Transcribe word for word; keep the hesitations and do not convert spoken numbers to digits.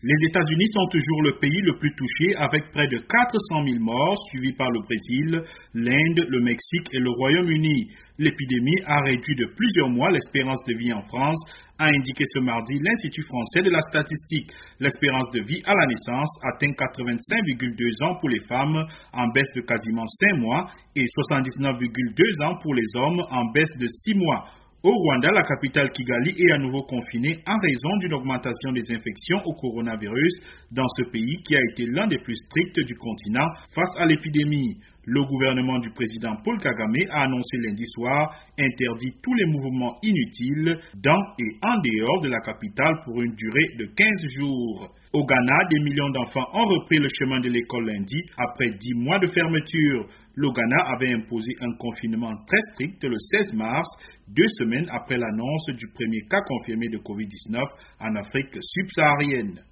Les États-Unis sont toujours le pays le plus touché avec près de quatre cent mille morts, suivi par le Brésil, l'Inde, le Mexique et le Royaume-Uni. L'épidémie a réduit de plusieurs mois l'espérance de vie en France, a indiqué ce mardi l'Institut français de la statistique. L'espérance de vie à la naissance atteint quatre-vingt-cinq virgule deux ans pour les femmes, en baisse de quasiment cinq mois, et soixante-dix-neuf virgule deux ans pour les hommes, en baisse de six mois. Au Rwanda, la capitale Kigali est à nouveau confinée en raison d'une augmentation des infections au coronavirus dans ce pays qui a été l'un des plus stricts du continent face à l'épidémie. Le gouvernement du président Paul Kagame a annoncé lundi soir interdit tous les mouvements inutiles dans et en dehors de la capitale pour une durée de quinze jours. Au Ghana, des millions d'enfants ont repris le chemin de l'école lundi après dix mois de fermeture. Le Ghana avait imposé un confinement très strict le seize mars, deux semaines après l'annonce du premier cas confirmé de covid dix-neuf en Afrique subsaharienne.